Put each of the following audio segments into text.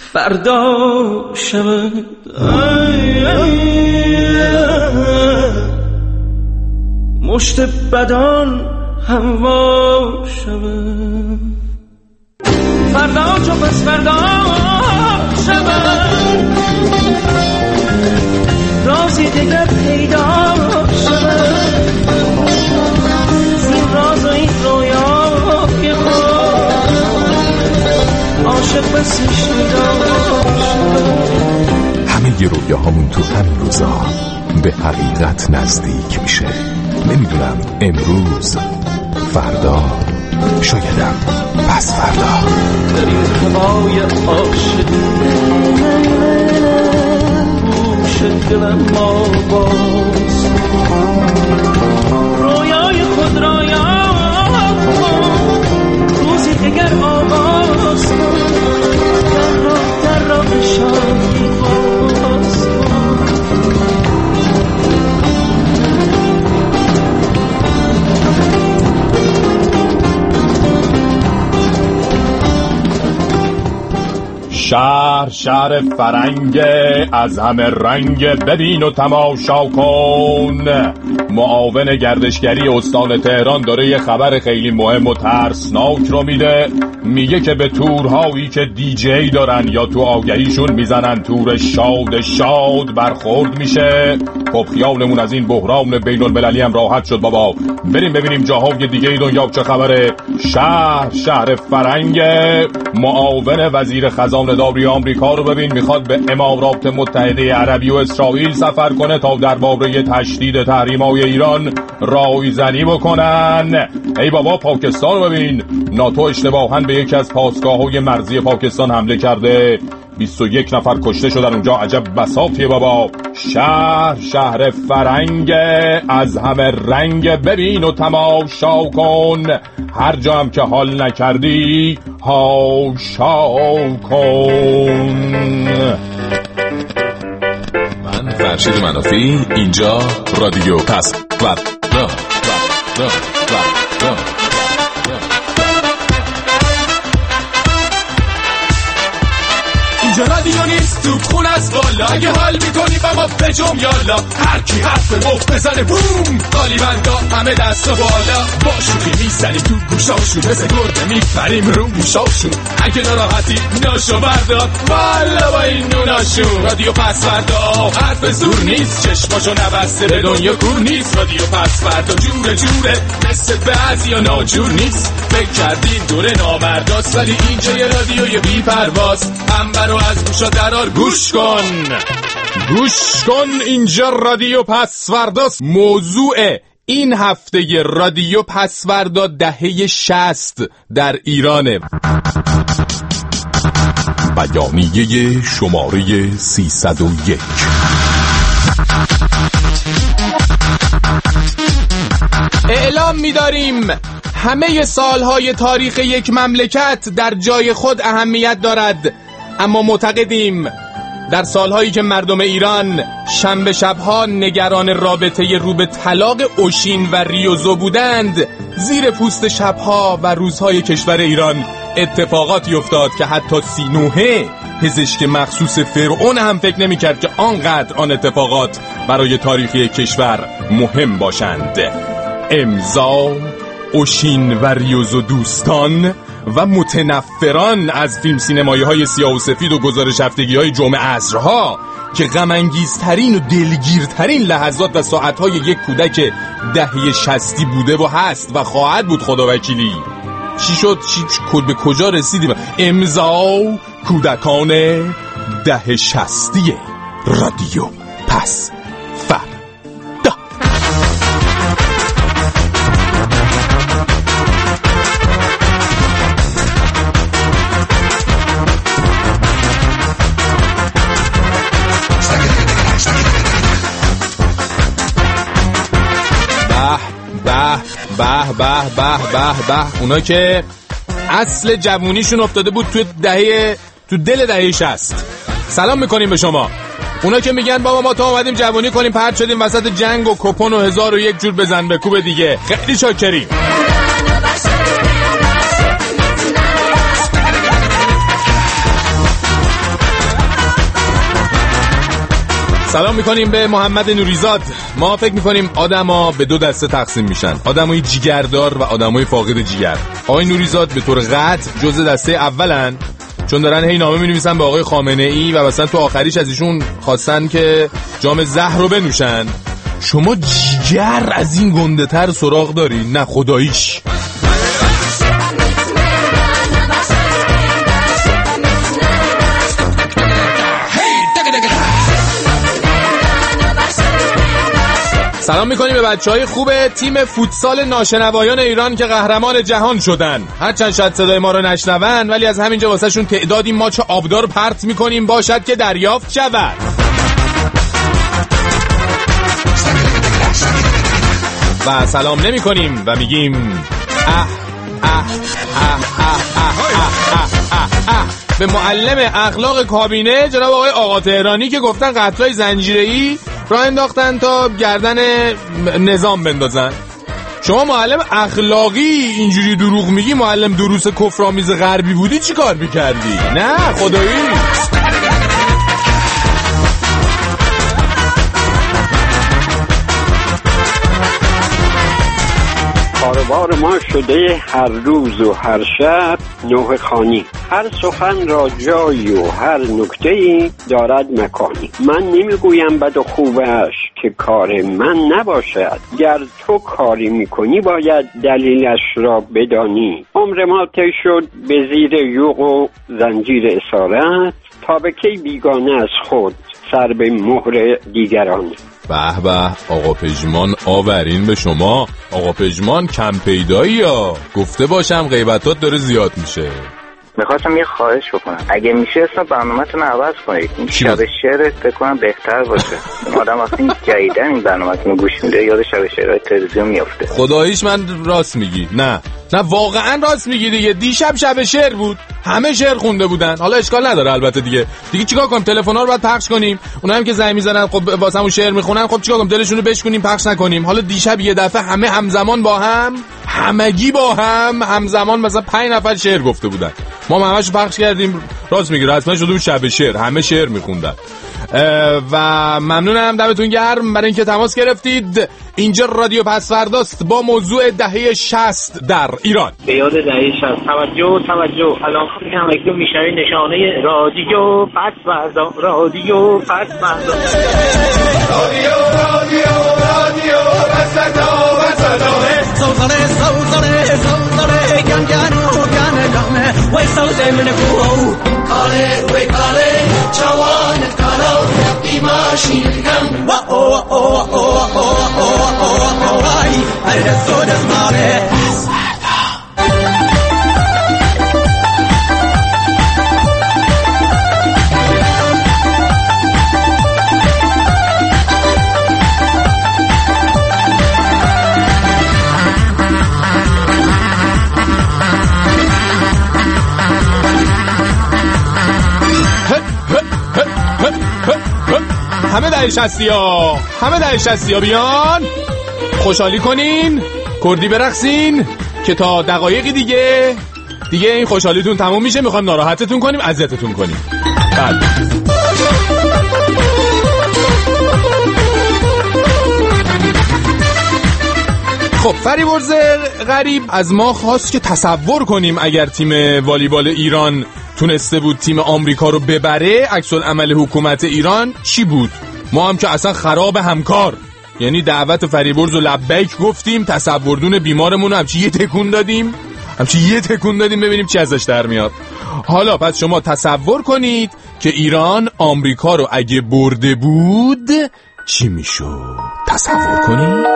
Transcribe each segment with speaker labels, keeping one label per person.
Speaker 1: فردا شود. مشت بدان هموا شود. فردا چو پس فردا شود. رازی دیگر پیدا شود. زین راز و این رویا که عاشق بسش
Speaker 2: همه ی رویاهامون تو همین روزا به حقیقت نزدیک میشه. نمیدونم امروز، فردا، شایدم پس فردا.
Speaker 1: در این هوای عاشقی گوش دلم ما باز رویای خود را یاد کن. روزی دیگر آغاز کن. در راه شادی باز کن.
Speaker 3: شهر فرنگ از همه رنگ، ببین و تماشا کن. معاون گردشگری استان تهران داره یه خبر خیلی مهم و ترسناک رو میده. میگه که به تورهایی که دیجی دارن یا تو آگهیشون میزنن تور شاد برخورد میشه. خب خیالمون از این بحران بین المللی هم راحت شد بابا. بریم ببینیم جاهای دیگه دنیا چه خبره. شهر فرنگ معاون وزیر خزانه داری آمریکا رو ببین میخواد به امارات متحده عربی و اسرائیل سفر کنه تا درباره تشدید تحریم‌های ایران رایزنی بکنن. ای بابا پاکستان رو ببین. ناتو اشتباهاً به یکی از پاسگاه‌های مرزی پاکستان حمله کرده. 21 نفر کشته شدن اونجا. عجب بساطیه بابا. شهر فرنگ از همه رنگ، ببین و تماشا کن. هر جا هم که حال نکردی هاشا کن.
Speaker 2: من فرشید منافی، اینجا رادیو پس فردا.
Speaker 4: اینجا رادیو نیست تو خون از بالا. اگه حال میکنی با ما بجم یالا. هر کی حرف مفت بزنه بوم، قالی بندا همه دست و بالا. با شوخی میزنیم تو گوشاشون، مثل گرده میپریم رو گوشاشون. اگه ناراحتی ناشو بردار والا با این نوناشون. رادیو پس فردا حرف زور نیست، چشماشو نبسته به دنیا کور نیست. رادیو پس فردا جوره مثل بعضیا ناجور نیست. فکر کردین دوره نامرداست، ولی اینجا یه رادیوی بی پرواز. انبرو از گوشا درار گوش کن.
Speaker 3: اینجا رادیو پس فرداست. موضوع این هفته رادیو پس فردا دهه 60 در ایرانه.
Speaker 2: بیانیه شماره 301.
Speaker 3: اعلام می‌داریم همه سالهای تاریخ یک مملکت در جای خود اهمیت دارد، اما معتقدیم در سالهایی که مردم ایران شنبه شبها نگران رابطه رو به طلاق اوشین و ریوزو بودند، زیر پوست شبها و روزهای کشور ایران اتفاقاتی افتاد که حتی سینوحه پزشک مخصوص فرعون هم فکر نمی کرد که آنقدر آن اتفاقات برای تاریخی کشور مهم باشند. امضا اوشین و ریوزو دوستان و متنفران از فیلم سینمایی های سیاه و سفید و گزارش هفتگی های جمعه عصرها که غم‌انگیزترین و دلگیرترین لحظات و ساعتهای یک کودک دهه 60 بوده و هست و خواهد بود. خدا وکیلی چی شد؟ به کجا رسیدیم؟ امضا کودکان دهه 60 رادیو پس فردا. به اونا که اصل جوونیشون افتاده بود تو دل دهه 60. سلام میکنیم به شما. اونا که میگن بابا ما تا اومدیم جوونی کنیم پرت شدیم وسط جنگ و کپون و 1001 جور بزن به کوب دیگه. خیلی شاکریم. سلام میکنیم به محمد نوریزاد. ما فکر میکنیم آدما به دو دسته تقسیم میشن، آدمای جیگردار و آدمای فاقد جیگر. آقای نوریزاد به طور قطع جزء دسته اولن، چون دارن هی نامه می‌نویسن به آقای خامنه‌ای و مثلا تو آخریش از ایشون خواستن که جام زهر رو بنوشن. شما جیگر از این گنده‌تر سراغ داری؟ نه خداییش. سلام میکنیم به بچهای خوب تیم فوتسال ناشنوایان ایران که قهرمان جهان شدن. هرچند شاید صدای ما رو نشنون، ولی از همینجا واسه شون تعدادی ماچ آبدار پرت میکنیم، باشد که دریافت شود. و سلام نمی کنیم و میگیم به معلم اخلاق کابینه جناب آقای آقا تهرانی که گفتن قتلای زنجیره‌ای راه انداختن تا گردن نظام بندازن. شما معلم اخلاقی اینجوری دروغ میگی؟ معلم دروس کفرآمیز غربی بودی چی کار میکردی؟ نه خدایی.
Speaker 5: کاروبار ما شده هر روز و هر شب نوح خانی، هر سخن را جایی و هر نکته‌ای دارد مکانی. من نمیگویم بد و خوبش که کار من نباشد، گر تو کاری میکنی باید دلیلش را بدانی. عمر ما طی شد به زیر یوغ و زنجیر اسارت، تا به کی بیگانه از خود سر به مهر دیگران.
Speaker 3: به به آقا پژمان، آورین به شما. آقا پژمان کم پیدایی ها، گفته باشم غیبتات داره زیاد میشه.
Speaker 6: میخواستم یه خواهش بکنم، اگه میشه اسم برنامه‌تون عوض کنید. این شب شعر فکر کنم بهتر باشه. آدم وقتی جدیدن این برنامه‌تون گوش میده یاد شب شعرهای تلویزیون میافته.
Speaker 3: خداییش من راست میگی. نه واقعا راست میگی دیگه. دیشب شب شعر بود، همه شعر خونده بودن. حالا اشکال نداره البته دیگه چیکار کنیم؟ تلفن‌ها رو باید پخش کنیم، اونایی هم که زنگ میزنن خب واسمون شعر میخونن، خب چیکار کنیم؟ دلشون رو بشکنیم پخش نکنیم؟ حالا دیشب یه دفعه همه همزمان با هم، همگی با هم همزمان مثلا 5 نفر شعر گفته بودن، ما همه‌شو پخش کردیم. راست میگی، رسما شده بود شب شعر، همه شعر میخوندن. و ممنونم، دمتون گرم برای اینکه تماس گرفتید. اینجا رادیو پسورداست با موضوع دهه 60 در ایران.
Speaker 7: به یاد دهه 60. توجه الان همگی میشنوید نشانه رادیو پسوردا، رادیو پسوردا، رادیو پسوردا، سوزاره گنگانه وای سوزه من کو کاله وای کاله جوان کالو ایماشین کم وا او وای هر زود اسماره.
Speaker 3: همه دهه 60 ها بیان خوشحالی کنین، کردی برقصین که تا دقایقی دیگه این خوشحالیتون تموم میشه. میخوایم ناراحتتون کنیم، اذیتتون کنیم. بله. خب فریبرز غریب از ما خواست که تصور کنیم اگر تیم والیبال ایران تونسته بود تیم آمریکا رو ببره، عکس العمل حکومت ایران چی بود؟ ما هم که اصلا خراب همکار، یعنی دعوت فریبرز رو لبیک گفتیم، تصوردون بیمارمون رو همچی یه تکون دادیم ببینیم چی ازش در میاد. حالا پس شما تصور کنید که ایران آمریکا رو اگه برده بود چی میشد؟ تصور کنید.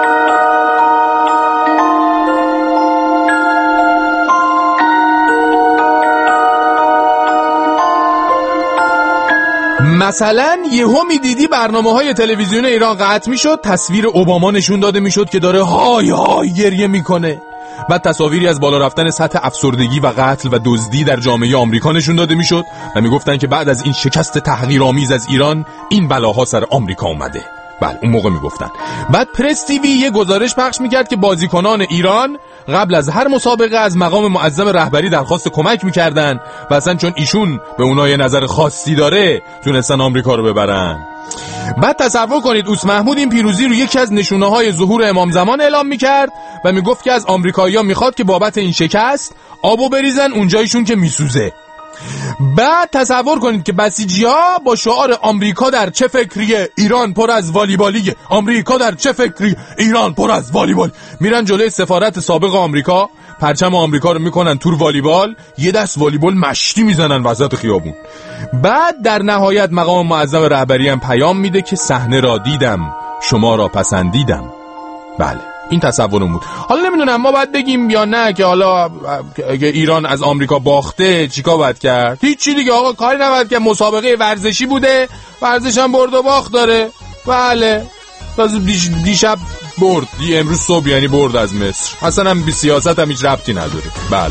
Speaker 3: مثلا یهو میدیدی برنامه‌های تلویزیون ایران قطع میشد، تصویر اوباما نشون داده میشد که داره های گریه میکنه، بعد تصاویری از بالا رفتن سطح افسردگی و قتل و دزدی در جامعه آمریکا نشون داده میشد و میگفتن که بعد از این شکست تحقیرآمیز از ایران این بلاها سر آمریکا اومده. بله اون موقع میگفتن. بعد پرس تیوی یه گزارش پخش میکرد که بازیکنان ایران قبل از هر مسابقه از مقام معظم رهبری درخواست کمک میکردن و اصلا چون ایشون به اونها یه نظر خاصی داره تونستن آمریکا رو ببرن. بعد تصور کنید اوس محمود این پیروزی رو یکی از نشونه‌های ظهور امام زمان اعلام می‌کرد و میگفت که از آمریکایی‌ها میخواد که بابت این شکست آبو بریزن اونجایشون که میسوزه. بعد تصور کنید که بسیجی‌ها با شعار آمریکا در چه فکریه، ایران پر از والیبالیه، آمریکا در چه فکری، ایران پر از والیبال، میرن جلوی سفارت سابق آمریکا، پرچم آمریکا رو میکنن تور والیبال، یه دست والیبال مشتی میزنن وسط خیابون. بعد در نهایت مقام معظم رهبری هم پیام میده که صحنه را دیدم، شما را پسندیدم. بله این تصورم بود. حالا نمیدونم ما باید بگیم یا نه که حالا اگه ایران از آمریکا باخته چیکار باید کرد؟ هیچی دیگه آقا، کاری نباید که مسابقه ورزشی بوده، ورزش هم برد و باخت داره. بله دیشب برد، امروز صبح یعنی برد از مصر، اصلا هم بی سیاست هم هیچ ربطی نداره. بله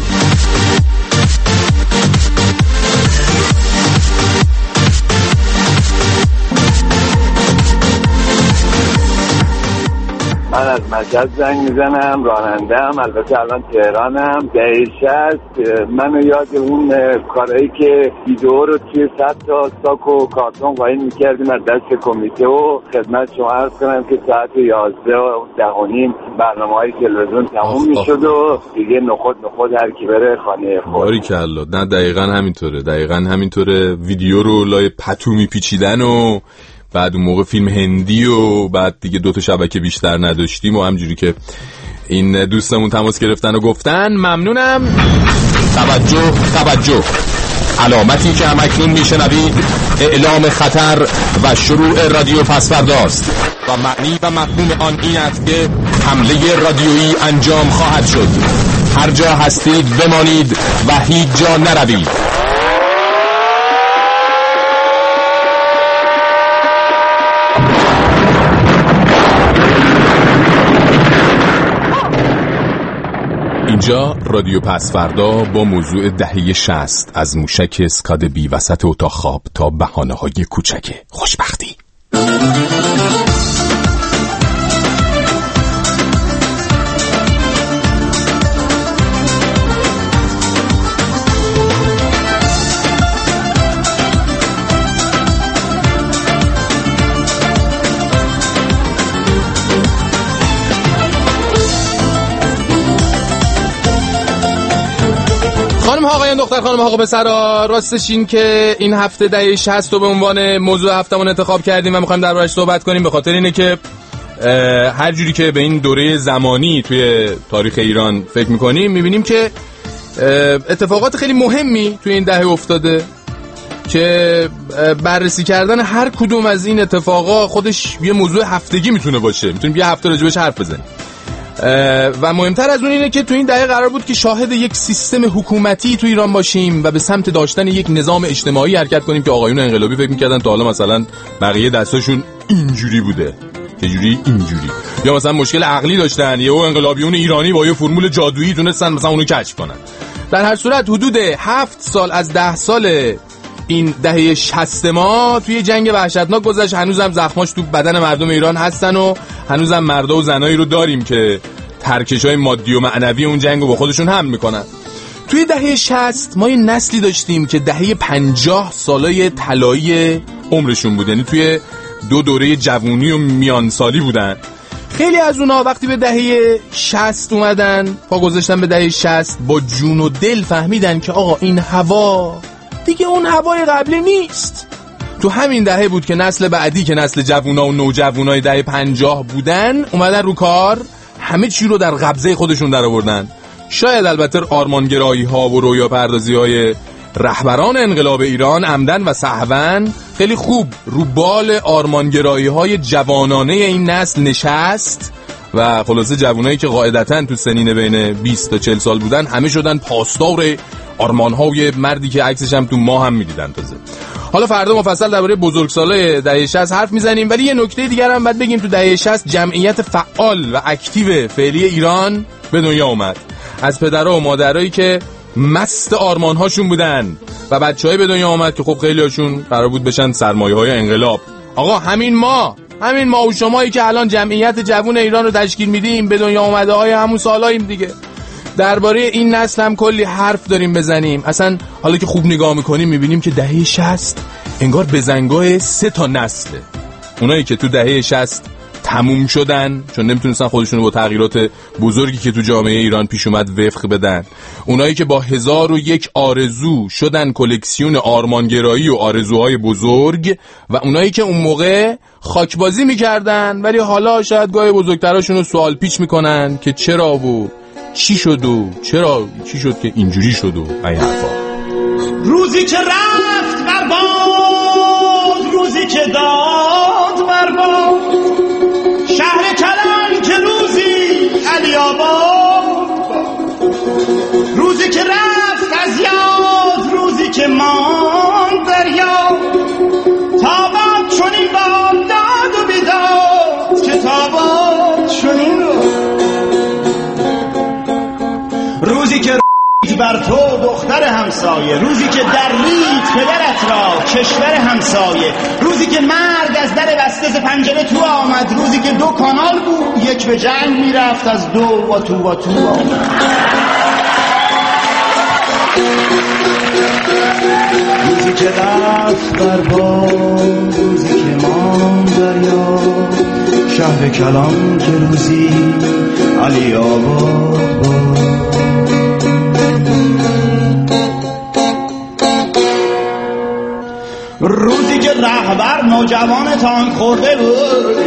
Speaker 8: من از مشهد زنگ میزنم، راننده‌ام، البته الان تهرانم. دهه 60 منو یاد اون کارهایی که ویدئو رو توی 100 تا ساک و کارتون قایم میکردیم از دست کمیته و خدمت شما عرض کنم که ساعت 11 و 10:30 برنامه‌های تلویزیون تموم میشد و دیگه نخود هر کی بره خانه خود.
Speaker 3: باریکلا. نه دقیقاً همینطوره. ویدیو رو لای پتو میپیچیدن و بعد اون موقع فیلم هندی و بعد دیگه 2 تا شبکه بیشتر نداشتیم و همجوری که این دوستمون تماس گرفتن و گفتن ممنونم.
Speaker 2: توجه علامتی که همکنون میشنوید اعلام خطر و شروع رادیو پس‌فرداست و معنی و مفهوم آن این است که حمله رادیویی انجام خواهد شد. هر جا هستید بمانید و هیچ جا نروید. اینجا رادیو پس‌فردا با موضوع دهه 60 از موشک اسکاد بی وسط اتاق خواب تا بهانه‌های کوچک خوشبختی.
Speaker 3: خانم ها آقایان دختر خانم ها پسرا، راستش این که این هفته دهه 60 رو به عنوان موضوع هفتمون انتخاب کردیم و می‌خوایم دربارش صحبت کنیم به خاطر اینه که هر جوری که به این دوره زمانی توی تاریخ ایران فکر می‌کنیم می‌بینیم که اتفاقات خیلی مهمی توی این دهه افتاده که بررسی کردن هر کدوم از این اتفاقا خودش یه موضوع هفتگی میتونه باشه، میتونیم یه هفته راجبش حرف بزنیم. و مهمتر از اون اینه که تو این دهه قرار بود که شاهد یک سیستم حکومتی تو ایران باشیم و به سمت داشتن یک نظام اجتماعی حرکت کنیم که آقایون انقلابی فکر می‌کردن تا حالا مثلا بقیه دستاشون اینجوری بوده، چجوری اینجوری، یا مثلا مشکل عقلی داشتن، یهو انقلابیون ایرانی با یه فرمول جادویی تونستن مثلا اونو کشف کنن. در هر صورت حدود 7 سال از 10 سال این دهه 60 ما توی جنگ وحشتناک گذشت. هنوزم زخماش تو بدن مردم ایران هستن و هنوزم مردا و زنایی رو داریم که ترکش‌های مادی و معنوی اون جنگو با خودشون حمل میکنن. توی دهه 60 ما یه نسلی داشتیم که دهه 50 سالای طلایی عمرشون بود، یعنی توی 2 دوره جوونی و میانسالی بودن. خیلی از اونها وقتی به دهه 60 اومدن، پا گذاشتن به دهه 60، با جون و دل فهمیدن که آقا این هوا دیگه اون هوای قبلی نیست. تو همین دهه بود که نسل بعدی که نسل جوونا و نوجوانای دهه 50 بودن اومدن رو کار، همه چی رو در قبضه خودشون در آوردن. شاید البته آرمانگرایی ها و رویا پردازی های رهبران انقلاب ایران عمدن و سهواً خیلی خوب رو بال آرمانگرایی های جوانانه این نسل نشست و خلاصه جوانایی که قاعدتاً تو سنین بین 20 تا 40 سال بودن همه شدن پاسدار آرمان‌های مردی که عکسش هم تو ما هم می‌دیدن تازه. حالا فردا مفصل درباره بزرگسالای دهه 60 حرف میزنیم، ولی یه نکته دیگر هم باید بگیم. تو دهه 60 جمعیت فعال و اکتیو فعلی ایران به دنیا اومد، از پدرها و مادرایی که مست آرمان‌هاشون بودن و بچه‌ای به دنیا اومد که خب خیلی‌هاشون قرار بود بشن سرمایه‌های انقلاب. آقا همین ما و شمایی که الان جمعیت جوان ایران رو تشکیل میدیم به دنیا اومده های همون سالاییم دیگه. درباره این نسل هم کلی حرف داریم بزنیم. اصلا حالا که خوب نگاه میکنیم میبینیم که دهه 60 انگار بزنگاه 3 تا نسله.
Speaker 2: اونایی که تو دهه 60 تموم شدن چون نمیتونستن خودشونو با تغییرات بزرگی که تو جامعه ایران پیش اومد وفق بدن، اونایی که با 1001 آرزو شدن کلکسیون آرمانگرایی و آرزوهای بزرگ، و اونایی که اون موقع خاکبازی میکردن ولی حالا شاید گاهی بزرگتراشونو سوال پیچ میکنن که چرا و چی شد و چرا چی شد که اینجوری شد و این حرفا.
Speaker 1: روزی که رفت بر باد، روزی که داد بر باد، شهر کلان که روزی علی آباد، روزی که رفت از یاد، روزی که ماند در یاد، تاباد چنین باد داد و بیداد که تاباد چنین روزی که بر تو دختر همسایه، روزی که در رید پدرت را کشور همسایه، روزی که مرگ از در بسته ز پنجره تو آمد، روزی که 2 کانال بود یک به جنگ میرفت از 2 و تو آمد، روزی که رفت بر باد، روزی که ماند در یاد، شهر کلان که روزی علی آباد باد. روزی که رهبر نوجوان تانک خورده بود،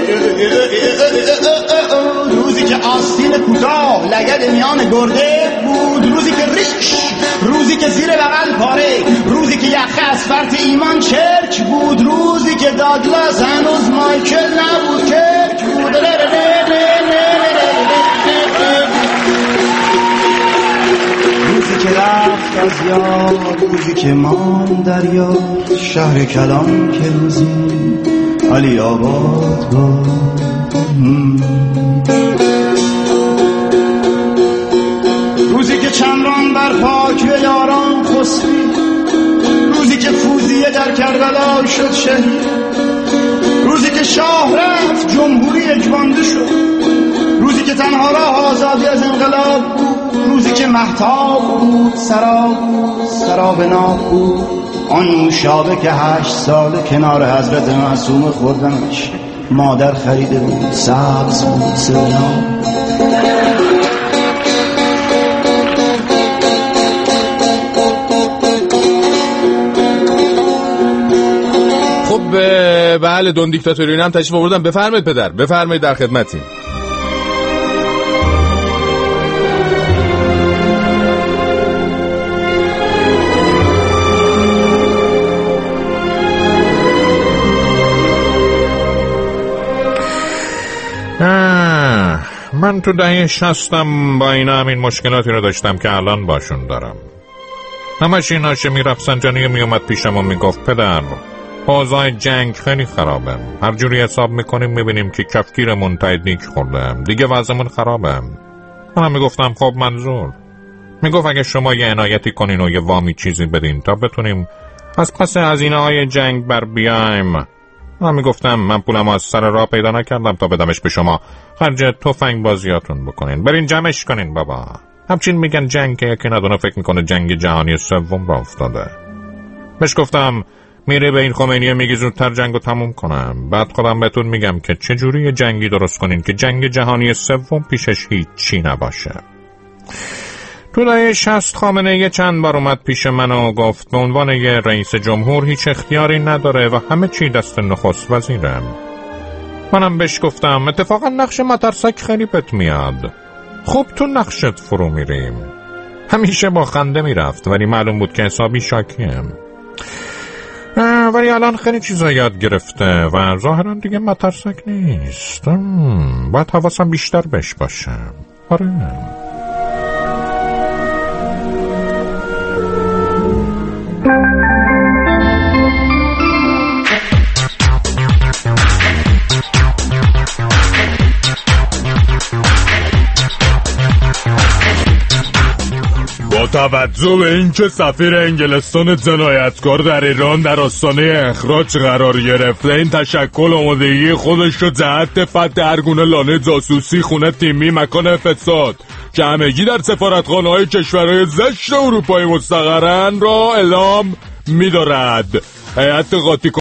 Speaker 1: روزی که آستین کوتاه لگد میان گرده بود، روزی که ریش، روزی که زیر بغل پاره، روزی که یخه اسفلت ایمان چرک بود، روزی که داگلاس هنوز مایکل نبود کرک بود، روزی که رفت از یاد، روزی که ماند در یاد، شهر کلان که روزی علی آباد بود. روزی که چمران بر پاک و یاران خسبی، روزی که فوزیه در کربلا شد شهید، روزی که شاه رفت جمهوری اجبانده شد، روزی که تنها راه آزادی از انقلاب بود، روزی که مهتاب بود سراب ناب بود، آن نوشابه که 8 ساله کنار حضرت معصومه خوردنش مادر خریده بود، سبز بود سرناب.
Speaker 2: خب بله دون دیکتاتوری هم تشریف آوردن. بفرمایید پدر، بفرمایید، در خدمتیم.
Speaker 9: من تو دهه 60 با اینا همین مشکلاتی رو داشتم که الان باشون دارم. همش این هاشه میرفت سنجانی میومد پیشم و میگفت پدر اوضاع جنگ خیلی خرابه، هر جوری حساب میکنیم میبینیم که کفگیرمون تایدنیک خورده، دیگه وضعمون خرابه. منم میگفتم خب منظور؟ میگفت اگه شما یه عنایتی کنین و یه وامی چیزی بدین تا بتونیم از پس هزینه های جنگ بر بیایم. من میگفتم من پولم از سر راه پیدا نکردم تا بدمش به شما، خرج تفنگ بازیاتون بکنین، برین جمعش کنین بابا. همچین میگن جنگ که یکی ندونه فکر میکنه جنگ جهانی سوم را افتاده. بهش گفتم میره به این خمینی میگی زودتر جنگو تموم کنم، بعد خودم بهتون میگم که چجوری جنگی درست کنین که جنگ جهانی سوم پیشش هیچی نباشه. تو دهه 60 خامنه یه چند بار اومد پیش من و گفت به عنوان یه رئیس جمهور هیچ اختیاری نداره و همه چی دست نخست وزیره. منم بهش گفتم اتفاقا نقش مترسک خیلی بهت میاد، خوب تو نقشت فرو میریم. همیشه با خنده میرفت ولی معلوم بود که حسابی شاکیم. ولی الان خیلی چیزا یاد گرفته و ظاهرا دیگه مترسک نیست. باید حواسم بیشتر بهش باشه. آره.
Speaker 3: با توجه به اینکه سفیر انگلستان جنایتکار در ایران در آستانه اخراج قرار گرفته، این تشکل آمادگی خودش رو جهت فتح هر گونه لانه جاسوسی، خونه تیمی، مکان فساد که همگی در سفارتخانه‌های کشورهای زشت اروپایی مستقرن را اعلام می‌دارد. هیئت قاطی